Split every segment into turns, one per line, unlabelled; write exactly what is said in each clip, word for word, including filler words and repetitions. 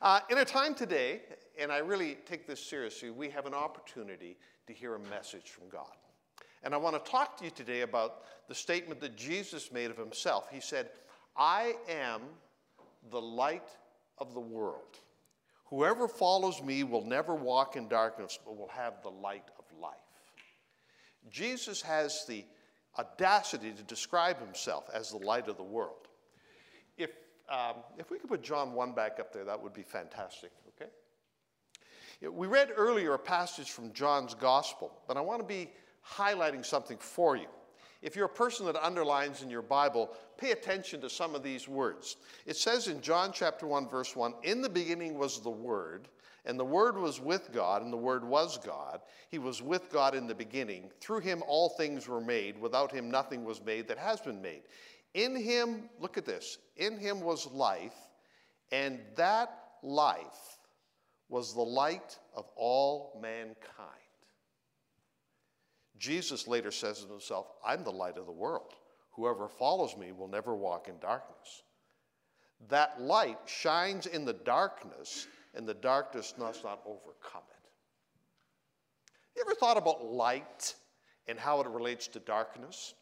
Uh, in a time today, and I really take this seriously, we have an opportunity to hear a message from God. And I want to talk to you today about the statement that Jesus made of himself. He said, I am the light of the world. Whoever follows me will never walk in darkness, but will have the light of life. Jesus has the audacity to describe himself as the light of the world. If, um, if we could put John one back up there, that would be fantastic, okay? We read earlier a passage from John's Gospel, but I want to be highlighting something for you. If you're a person that underlines in your Bible, pay attention to some of these words. It says in John chapter one, verse one, in the beginning was the Word, and the Word was with God, and the Word was God. He was with God in the beginning. Through him all things were made. Without him nothing was made that has been made. In him, look at this, in him was life, and that life was the light of all mankind. Jesus later says of himself, I'm the light of the world. Whoever follows me will never walk in darkness. That light shines in the darkness, and the darkness does not overcome it. You ever thought about light and how it relates to darkness?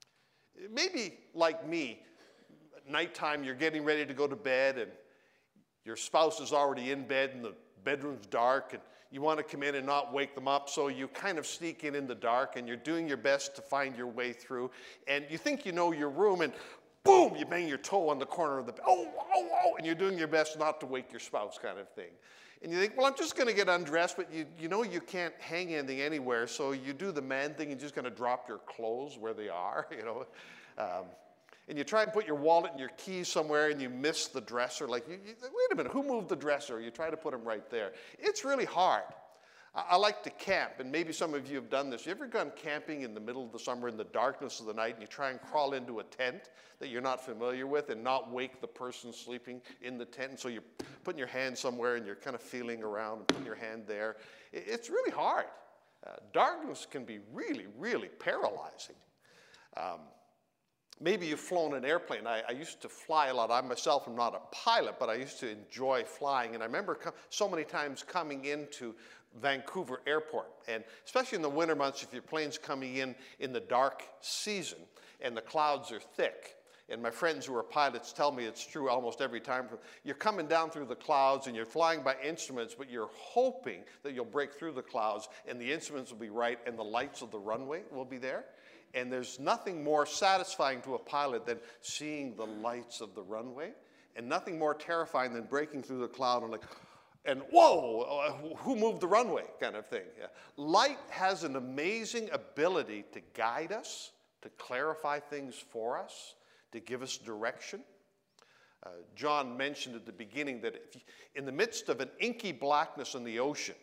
Maybe like me, at nighttime you're getting ready to go to bed and your spouse is already in bed and the bedroom's dark and you want to come in and not wake them up, so you kind of sneak in in the dark and you're doing your best to find your way through, and you think you know your room, and boom, you bang your toe on the corner of the bed. Oh, oh, oh, and you're doing your best not to wake your spouse kind of thing. And you think, well, I'm just going to get undressed, but you, you know you can't hang anything anywhere, so you do the man thing, you're just going to drop your clothes where they are, you know. Um, and you try and put your wallet and your keys somewhere and you miss the dresser. Like, you, you, wait a minute, who moved the dresser? You try to put them right there. It's really hard. I, I like to camp, and maybe some of you have done this. You ever gone camping in the middle of the summer in the darkness of the night and you try and crawl into a tent that you're not familiar with and not wake the person sleeping in the tent? And so you're putting your hand somewhere and you're kind of feeling around and putting your hand there. It, it's really hard. Uh, darkness can be really, really paralyzing. Um, Maybe you've flown an airplane. I, I used to fly a lot. I myself am not a pilot, but I used to enjoy flying. And I remember so many times coming into Vancouver Airport, and especially in the winter months, if your plane's coming in in the dark season and the clouds are thick. And my friends who are pilots tell me it's true almost every time. You're coming down through the clouds and you're flying by instruments, but you're hoping that you'll break through the clouds and the instruments will be right and the lights of the runway will be there. And there's nothing more satisfying to a pilot than seeing the lights of the runway, and nothing more terrifying than breaking through the cloud and like, and whoa, who moved the runway kind of thing. Yeah. Light has an amazing ability to guide us, to clarify things for us, to give us direction. Uh, John mentioned at the beginning that if you, in the midst of an inky blackness in the ocean,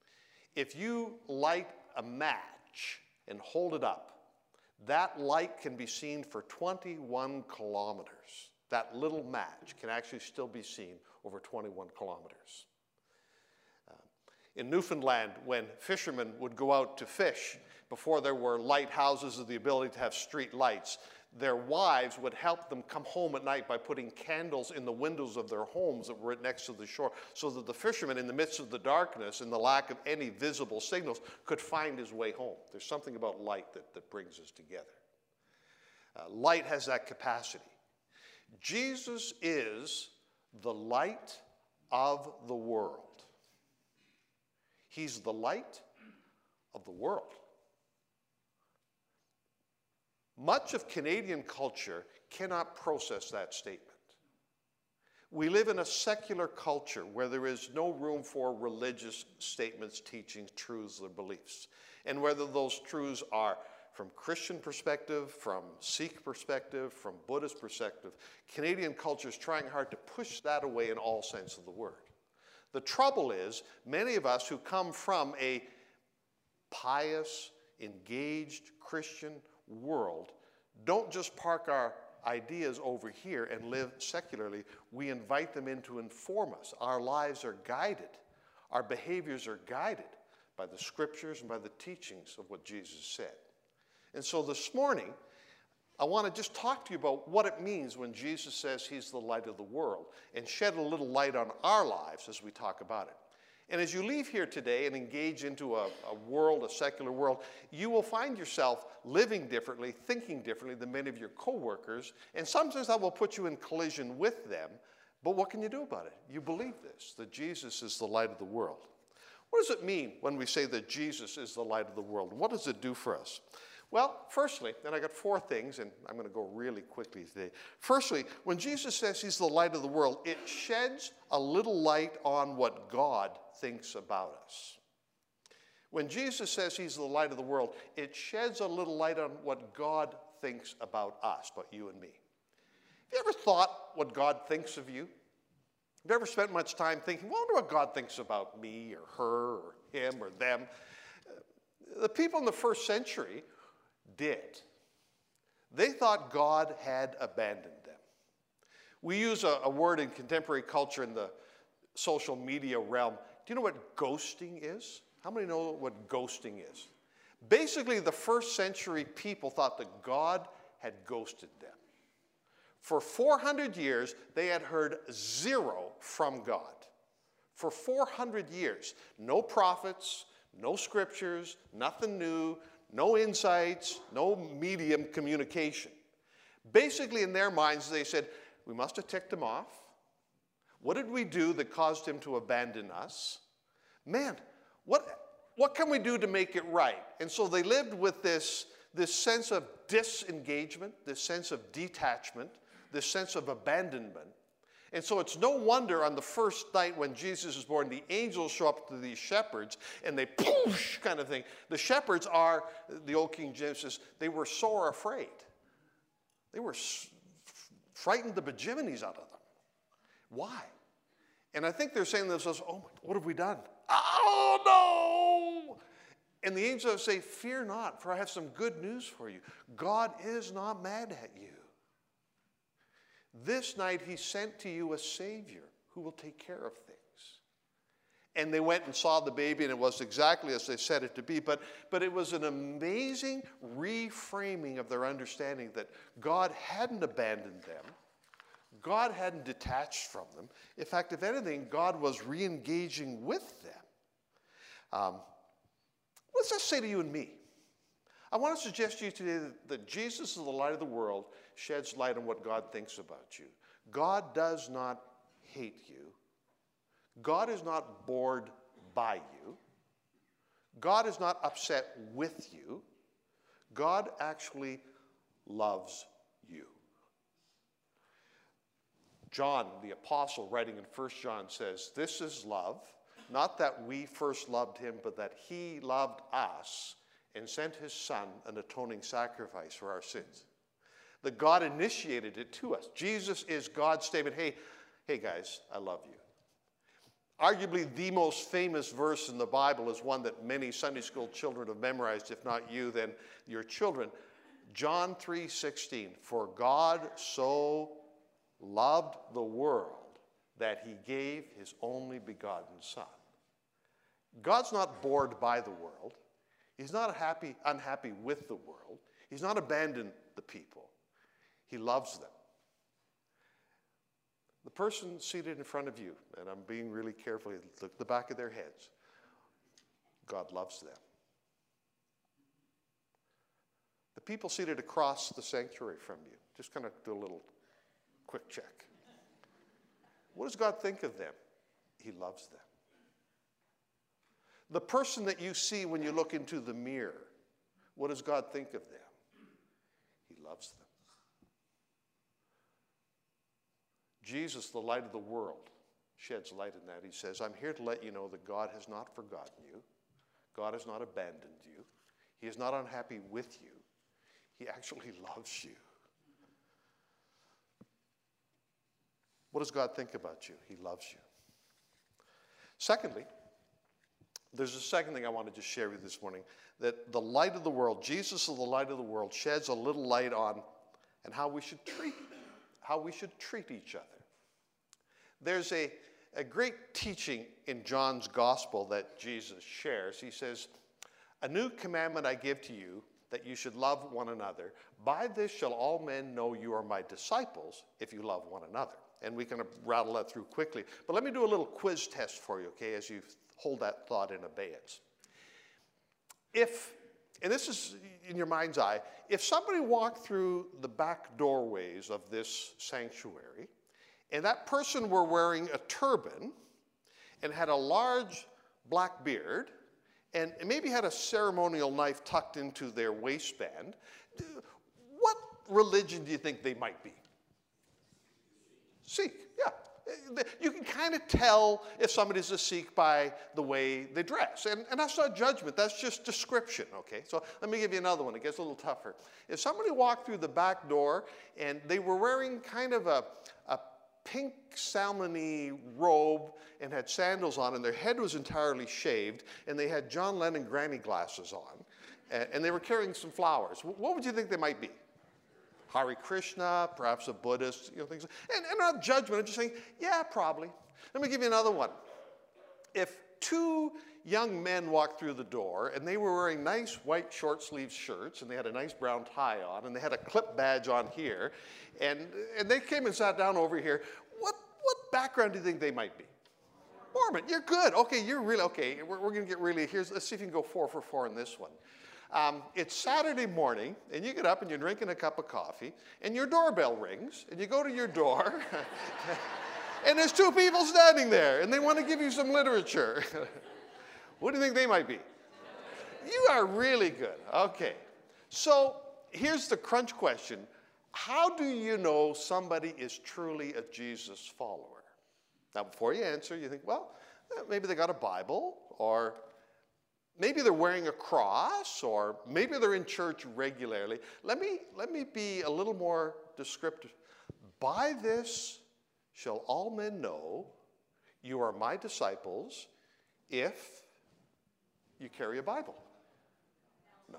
if you light a match and hold it up, that light can be seen for twenty-one kilometers. That little match can actually still be seen over twenty-one kilometers. Uh, in Newfoundland, when fishermen would go out to fish, before there were lighthouses or the ability to have street lights, their wives would help them come home at night by putting candles in the windows of their homes that were right next to the shore, so that the fisherman, in the midst of the darkness and the lack of any visible signals, could find his way home. There's something about light that, that brings us together. Uh, light has that capacity. Jesus is the light of the world. He's the light of the world. Much of Canadian culture cannot process that statement. We live in a secular culture where there is no room for religious statements, teachings, truths, or beliefs. And whether those truths are from Christian perspective, from Sikh perspective, from Buddhist perspective, Canadian culture is trying hard to push that away in all sense of the word. The trouble is, many of us who come from a pious, engaged Christian world don't just park our ideas over here and live secularly. We invite them in to inform us. Our lives are guided. Our behaviors are guided by the scriptures and by the teachings of what Jesus said. And so this morning, I want to just talk to you about what it means when Jesus says he's the light of the world and shed a little light on our lives as we talk about it. And as you leave here today and engage into a, a world, a secular world, you will find yourself living differently, thinking differently than many of your coworkers, and sometimes that will put you in collision with them. But what can you do about it? You believe this, that Jesus is the light of the world. What does it mean when we say that Jesus is the light of the world? What does it do for us? Well, firstly, and I got four things, and I'm going to go really quickly today. Firstly, when Jesus says he's the light of the world, it sheds a little light on what God thinks about us. When Jesus says he's the light of the world, it sheds a little light on what God thinks about us, about you and me. Have you ever thought what God thinks of you? Have you ever spent much time thinking, well, I wonder what God thinks about me or her or him or them? The people in the first century did. They thought God had abandoned them. We use a, a word in contemporary culture in the social media realm. Do you know what ghosting is? How many know what ghosting is? Basically, the first century people thought that God had ghosted them. For four hundred years, they had heard zero from God. For four hundred years, no prophets, no scriptures, nothing new, no insights, no medium communication. Basically, in their minds, they said, we must have ticked him off. What did we do that caused him to abandon us? Man, what, what can we do to make it right? And so they lived with this, this sense of disengagement, this sense of detachment, this sense of abandonment. And so it's no wonder on the first night when Jesus is born, the angels show up to these shepherds and they poosh kind of thing. The shepherds are, the old King James says, they were sore afraid. They were frightened the bejeebies out of them. Why? And I think they're saying to themselves, oh, what have we done? Oh, no! And the angels say, fear not, for I have some good news for you. God is not mad at you. This night he sent to you a Savior who will take care of things. And they went and saw the baby, and it was exactly as they said it to be. But, but it was an amazing reframing of their understanding that God hadn't abandoned them. God hadn't detached from them. In fact, if anything, God was re-engaging with them. Um, what does that say to you and me? I want to suggest to you today that, that Jesus is the light of the world, sheds light on what God thinks about you. God does not hate you. God is not bored by you. God is not upset with you. God actually loves you. John, the apostle, writing in First John, says, this is love, not that we first loved him, but that he loved us and sent his son an atoning sacrifice for our sins. That God initiated it to us. Jesus is God's statement, hey, hey guys, I love you. Arguably the most famous verse in the Bible is one that many Sunday school children have memorized. If not you, then your children. John three sixteen, for God so loved the world that he gave his only begotten son. God's not bored by the world. He's not happy, unhappy with the world. He's not abandoned the people. He loves them. The person seated in front of you, and I'm being really careful, look at the back of their heads. God loves them. The people seated across the sanctuary from you, just kind of do a little quick check. What does God think of them? He loves them. The person that you see when you look into the mirror, what does God think of them? He loves them. Jesus, the light of the world, sheds light in that. He says, I'm here to let you know that God has not forgotten you. God has not abandoned you. He is not unhappy with you. He actually loves you. What does God think about you? He loves you. Secondly, there's a second thing I want to just share with you this morning, that the light of the world, Jesus is the light of the world, sheds a little light on and how we should treat, how we should treat each other. There's a, a great teaching in John's gospel that Jesus shares. He says, a new commandment I give to you, that you should love one another. By this shall all men know you are my disciples, if you love one another. And we can rattle that through quickly. But let me do a little quiz test for you, okay, as you hold that thought in abeyance. If, and this is in your mind's eye, if somebody walked through the back doorways of this sanctuary, and that person were wearing a turban and had a large black beard, and maybe had a ceremonial knife tucked into their waistband, what religion do you think they might be? Sikh, yeah. You can kind of tell if somebody's a Sikh by the way they dress. And, and that's not judgment, that's just description, okay? So let me give you another one, it gets a little tougher. If somebody walked through the back door and they were wearing kind of a, a pink salmon-y robe and had sandals on, and their head was entirely shaved, and they had John Lennon granny glasses on, and, and they were carrying some flowers, what would you think they might be? Hare Krishna, perhaps a Buddhist, you know, things. And, and not judgment, I'm just saying, yeah, probably. Let me give you another one. If two young men walked through the door and they were wearing nice white short sleeve shirts and they had a nice brown tie on and they had a clip badge on here and, and they came and sat down over here, what, what background do you think they might be? Mormon. You're good. Okay, you're really, okay, we're, we're going to get really, here's, let's see if you can go four for four in this one. Um, it's Saturday morning, and you get up and you're drinking a cup of coffee, and your doorbell rings, and you go to your door, and there's two people standing there, and they want to give you some literature. What do you think they might be? You are really good. Okay. So here's the crunch question. How do you know somebody is truly a Jesus follower? Now, before you answer, you think, well, maybe they got a Bible, or maybe they're wearing a cross, or maybe they're in church regularly. Let me, let me be a little more descriptive. By this shall all men know you are my disciples if you carry a Bible. No.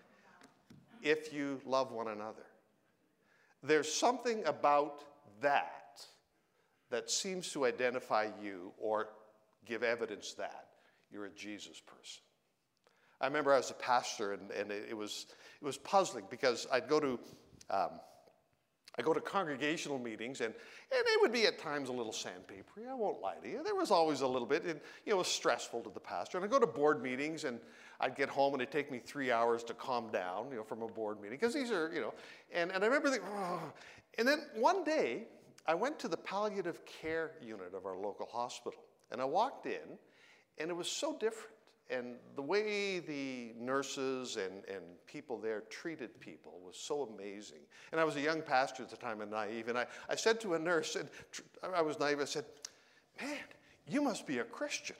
If you love one another. There's something about that that seems to identify you or give evidence that you're a Jesus person. I remember I was a pastor, and, and it, it, was, it was puzzling because I'd go to, um, I go to congregational meetings, and, and they would be at times a little sandpapery. I won't lie to you. There was always a little bit, and you know, it was stressful to the pastor. And I'd go to board meetings, and I'd get home, and it'd take me three hours to calm down, you know, from a board meeting, because these are, you know, and, and I remember thinking, oh. And then one day, I went to the palliative care unit of our local hospital, and I walked in, and it was so different. And the way the nurses and, and people there treated people was so amazing. And I was a young pastor at the time and naive. And I, I said to a nurse, and I was naive, I said, man, you must be a Christian.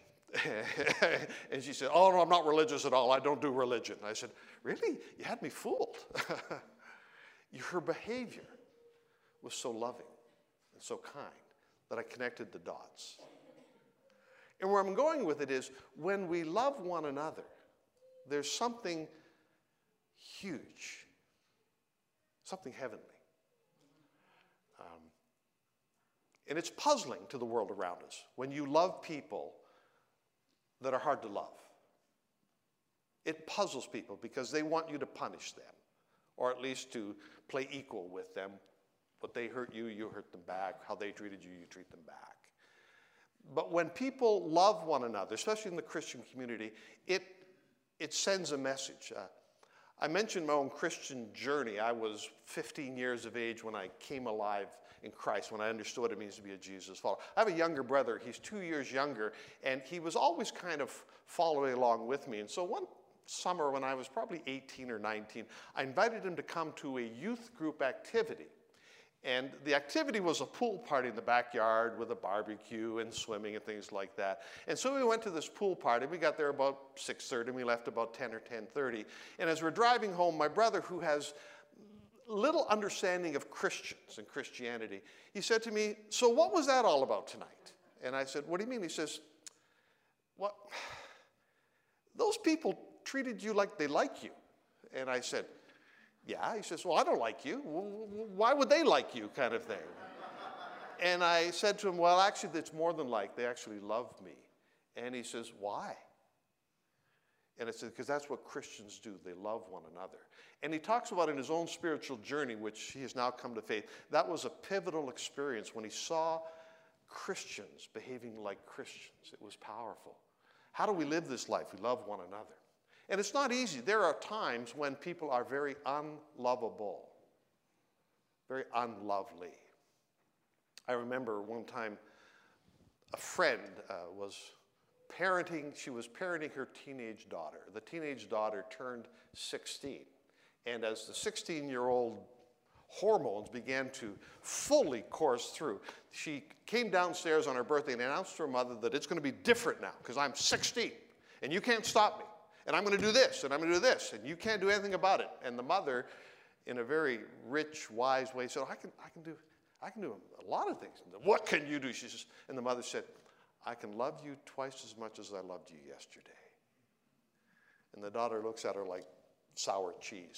And she said, oh, no, I'm not religious at all. I don't do religion. I said, really? You had me fooled. Her behavior was so loving and so kind that I connected the dots. And where I'm going with it is, when we love one another, there's something huge, something heavenly. Um, and it's puzzling to the world around us when you love people that are hard to love. It puzzles people because they want you to punish them, or at least to play equal with them. What they hurt you, you hurt them back. How they treated you, you treat them back. But when people love one another, especially in the Christian community, it, it sends a message. Uh, I mentioned my own Christian journey. I was fifteen years of age when I came alive in Christ, when I understood what it means to be a Jesus follower. I have a younger brother. He's two years younger, and he was always kind of following along with me. And so one summer when I was probably eighteen or nineteen, I invited him to come to a youth group activity. And the activity was a pool party in the backyard with a barbecue and swimming and things like that. And so we went to this pool party. We got there about six thirty, and we left about ten or ten thirty. And as we're driving home, my brother, who has little understanding of Christians and Christianity, he said to me, so what was that all about tonight? And I said, what do you mean? He says, what? Those people treated you like they like you. And I said, yeah. He says, well, I don't like you. Why would they like you, kind of thing? And I said to him, well, actually, it's more than like. They actually love me. And he says, why? And it's because that's what Christians do. They love one another. And he talks about in his own spiritual journey, which he has now come to faith, that was a pivotal experience when he saw Christians behaving like Christians. It was powerful. How do we live this life? We love one another. And it's not easy. There are times when people are very unlovable, very unlovely. I remember one time a friend uh, was parenting, she was parenting her teenage daughter. The teenage daughter turned sixteen. And as the sixteen-year-old hormones began to fully course through, she came downstairs on her birthday and announced to her mother that it's going to be different now because I'm sixteen and you can't stop me. And I'm going to do this and I'm going to do this and you can't do anything about it. And the mother, in a very rich, wise way, said, I can, I can do, I can do a lot of things. What can you do? She says, and the mother said, I can love you twice as much as I loved you yesterday. And the daughter looks at her like sour cheese.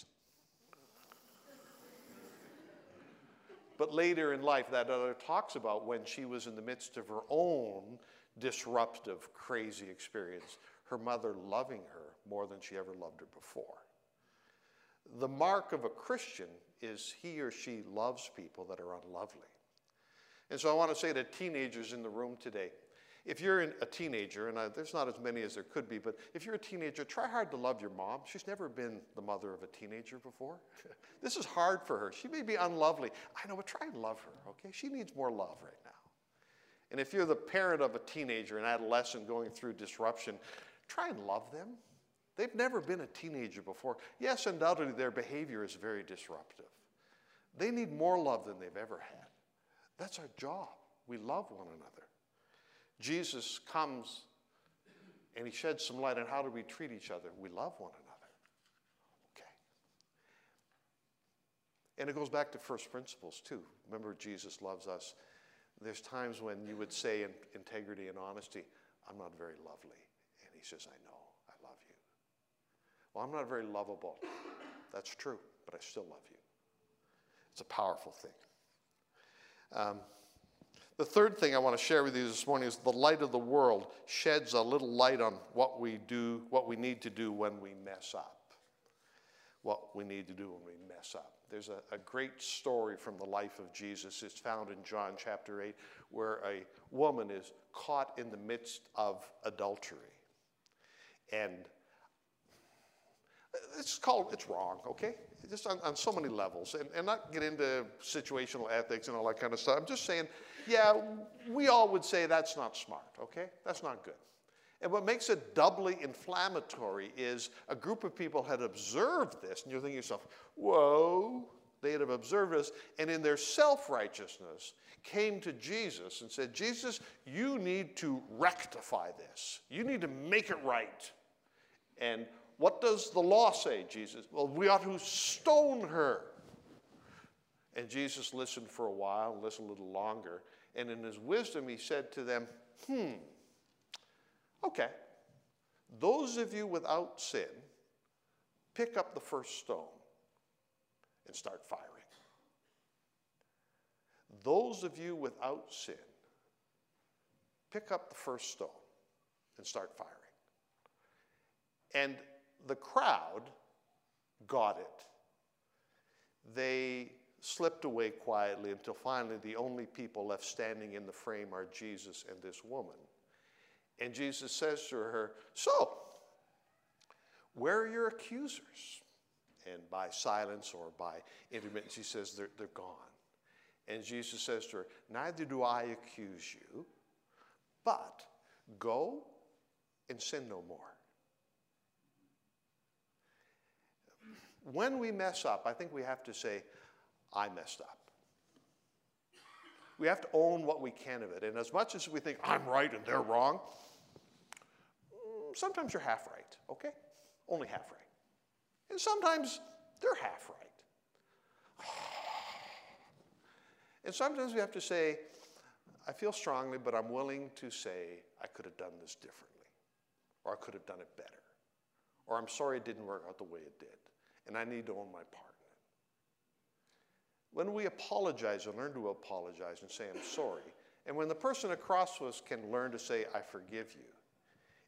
But later in life, that daughter talks about when she was in the midst of her own disruptive, crazy experience, her mother loving her more than she ever loved her before. The mark of a Christian is he or she loves people that are unlovely. And so I want to say to teenagers in the room today, if you're a teenager, and I, there's not as many as there could be, but if you're a teenager, try hard to love your mom. She's never been the mother of a teenager before. This is hard for her. She may be unlovely. I know, but try and love her, okay? She needs more love right now. And if you're the parent of a teenager, an adolescent going through disruption, try and love them. They've never been a teenager before. Yes, undoubtedly, their behavior is very disruptive. They need more love than they've ever had. That's our job. We love one another. Jesus comes and he sheds some light on how do we treat each other. We love one another. Okay. And it goes back to first principles too. Remember, Jesus loves us. There's times when you would say in integrity and honesty, I'm not very lovely. And he says, I know, I love you. Well, I'm not very lovable. That's true, but I still love you. It's a powerful thing. Um, The third thing I want to share with you this morning is the light of the world sheds a little light on what we do, what we need to do when we mess up. What we need to do when we mess up. There's a, a great story from the life of Jesus. It's found in John chapter eight, where a woman is caught in the midst of adultery. And it's called, it's wrong, okay? Just on, on so many levels. And, and not get into situational ethics and all that kind of stuff. I'm just saying, yeah, we all would say that's not smart, okay? That's not good. And what makes it doubly inflammatory is a group of people had observed this, and you're thinking to yourself, whoa, they had observed this, and in their self-righteousness came to Jesus and said, Jesus, you need to rectify this. You need to make it right. And what does the law say, Jesus? Well, we ought to stone her. And Jesus listened for a while, listened a little longer, and in his wisdom he said to them, hmm, okay, those of you without sin, pick up the first stone and start firing. Those of you without sin, pick up the first stone and start firing. And the crowd got it. They slipped away quietly until finally the only people left standing in the frame are Jesus and this woman. And Jesus says to her, so, where are your accusers? And by silence or by intermittence, he says, they're, they're gone. And Jesus says to her, neither do I accuse you, but go and sin no more. When we mess up, I think we have to say, I messed up. We have to own what we can of it. And as much as we think, I'm right and they're wrong, sometimes you're half right, okay? Only half right. And sometimes they're half right. And sometimes we have to say, I feel strongly, but I'm willing to say I could have done this differently. Or I could have done it better. Or I'm sorry it didn't work out the way it did. And I need to own my part in it. When we apologize and learn to apologize and say, I'm sorry, and when the person across us can learn to say, I forgive you,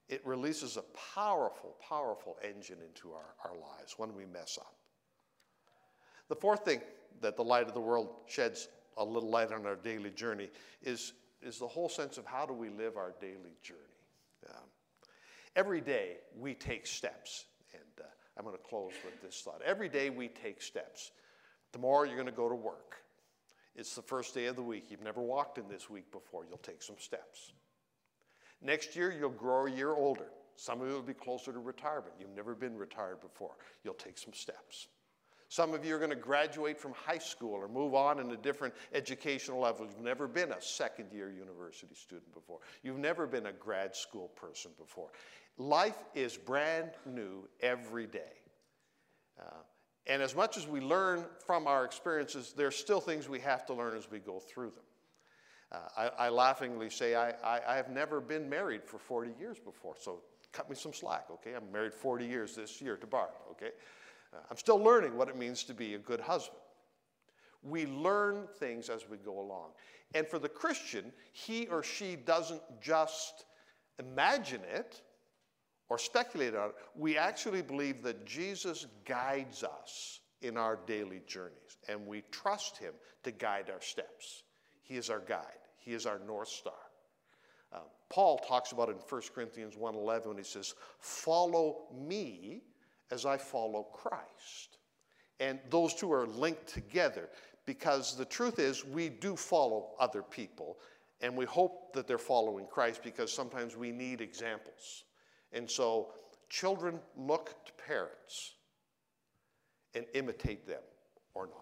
it releases a powerful, powerful engine into our, our lives when we mess up. The fourth thing that the light of the world sheds a little light on our daily journey is, is the whole sense of how do we live our daily journey. Um, every day we take steps, and uh, I'm going to close with this thought. Every day we take steps. Tomorrow you're going to go to work. It's the first day of the week. You've never walked in this week before. You'll take some steps. Next year, you'll grow a year older. Some of you will be closer to retirement. You've never been retired before. You'll take some steps. Some of you are going to graduate from high school or move on in a different educational level. You've never been a second-year university student before. You've never been a grad school person before. Life is brand new every day. Uh, and as much as we learn from our experiences, there's still things we have to learn as we go through them. Uh, I, I laughingly say I, I, I have never been married for forty years before, so cut me some slack, okay? I'm married forty years this year to Barb, okay? Uh, I'm still learning what it means to be a good husband. We learn things as we go along. And for the Christian, he or she doesn't just imagine it or speculate on it. We actually believe that Jesus guides us in our daily journeys, and we trust him to guide our steps. He is our guide. He is our North Star. Uh, Paul talks about it in First Corinthians one eleven when he says, follow me as I follow Christ. And those two are linked together because the truth is we do follow other people, and we hope that they're following Christ because sometimes we need examples. And so children look to parents and imitate them or not.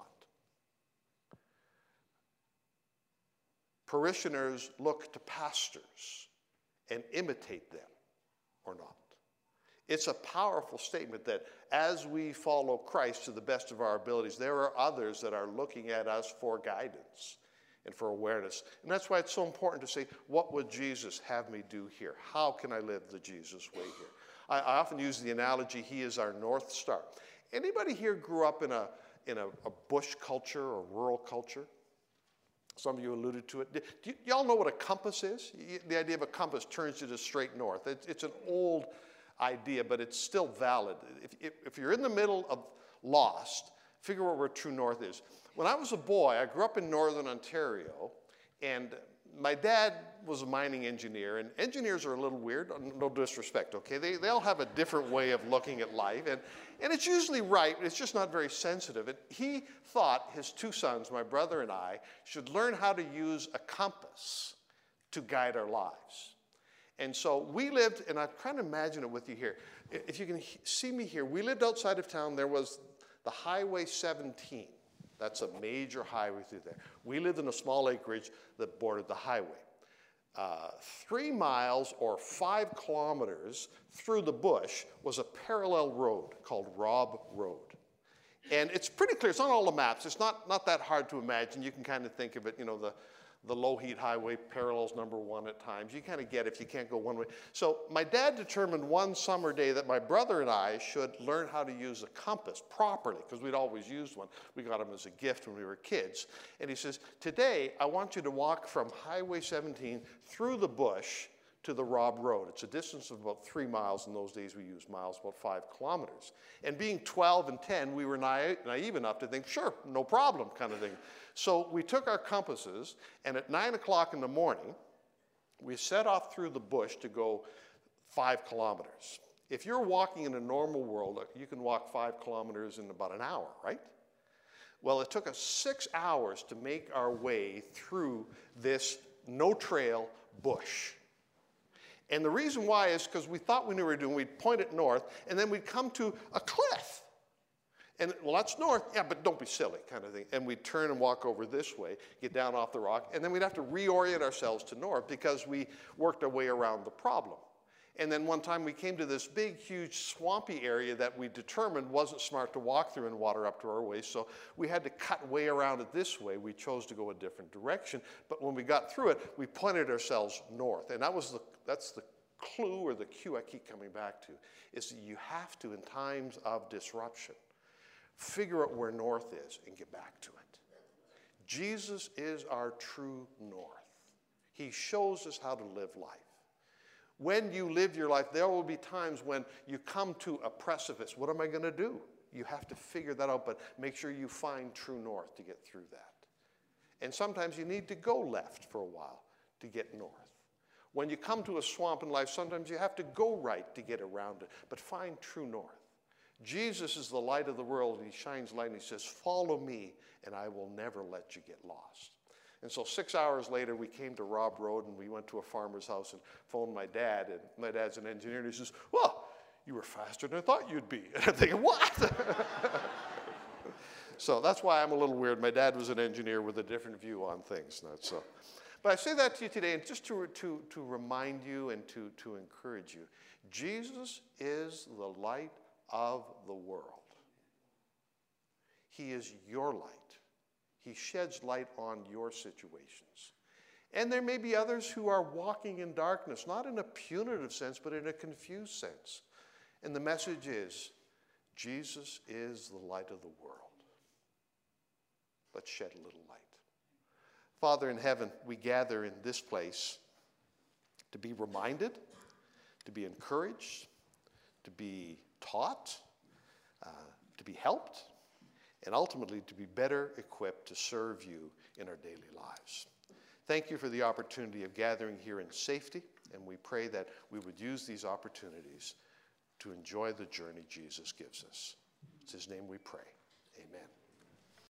Parishioners look to pastors and imitate them or not. It's a powerful statement that as we follow Christ to the best of our abilities, there are others that are looking at us for guidance and for awareness. And that's why it's so important to say, what would Jesus have me do here? How can I live the Jesus way here? I, I often use the analogy, he is our North Star. Anybody here grew up in a, in a, a bush culture or rural culture? Some of you alluded to it. Do, do y'all know what a compass is? The idea of a compass turns you to straight north. It's, it's an old idea, but it's still valid. If, if, if you're in the middle of lost, figure out where true north is. When I was a boy, I grew up in northern Ontario, and my dad was a mining engineer, and engineers are a little weird, no disrespect, okay? They, they all have a different way of looking at life, and, and it's usually right, it's just not very sensitive. And he thought his two sons, my brother and I, should learn how to use a compass to guide our lives. And so we lived, and I'm trying to imagine it with you here. If you can see me here, we lived outside of town. There was the Highway seventeen. That's a major highway through there. We lived in a small acreage that bordered the highway. Uh, three miles or five kilometers through the bush was a parallel road called Rob Road. And it's pretty clear. It's on all the maps. It's not, not that hard to imagine. You can kind of think of it, you know, the, the low-heat highway parallels number one at times. You kind of get it if you can't go one way. So my dad determined one summer day that my brother and I should learn how to use a compass properly, because we'd always used one. We got them as a gift when we were kids. And he says, today I want you to walk from Highway seventeen through the bush to the Rob Road. It's a distance of about three miles. In those days we used miles, about five kilometers. And being twelve and ten, we were naive, naive enough to think, sure, no problem kind of thing. So we took our compasses, and at nine o'clock in the morning, we set off through the bush to go five kilometers. If you're walking in a normal world, you can walk five kilometers in about an hour, right? Well, it took us six hours to make our way through this no-trail bush. And the reason why is because we thought we knew what we were doing. We'd point it north, and then we'd come to a cliff. And, well, that's north. Yeah, but don't be silly kind of thing. And we'd turn and walk over this way, get down off the rock, and then we'd have to reorient ourselves to north because we worked our way around the problem. And then one time we came to this big, huge, swampy area that we determined wasn't smart to walk through and water up to our waist, so we had to cut way around it this way. We chose to go a different direction, but when we got through it, we pointed ourselves north. And that was the, that's the clue or the cue I keep coming back to, is that you have to, in times of disruption, figure out where north is and get back to it. Jesus is our true north. He shows us how to live life. When you live your life, there will be times when you come to a precipice. What am I going to do? You have to figure that out, but make sure you find true north to get through that. And sometimes you need to go left for a while to get north. When you come to a swamp in life, sometimes you have to go right to get around it, but find true north. Jesus is the light of the world, and he shines light, and he says, follow me, and I will never let you get lost. And so six hours later, we came to Robb Road, and we went to a farmer's house and phoned my dad, and my dad's an engineer, and he says, well, you were faster than I thought you'd be. And I'm thinking, what? So that's why I'm a little weird. My dad was an engineer with a different view on things. Not so. But I say that to you today, and just to, to, to remind you and to, to encourage you. Jesus is the light of the world. He is your light. He sheds light on your situations. And there may be others who are walking in darkness, not in a punitive sense, but in a confused sense. And the message is, Jesus is the light of the world. Let's shed a little light. Father in heaven, we gather in this place to be reminded, to be encouraged, to be taught, uh, to be helped, and ultimately to be better equipped to serve you in our daily lives. Thank you for the opportunity of gathering here in safety, and we pray that we would use these opportunities to enjoy the journey Jesus gives us. It's his name we pray. Amen.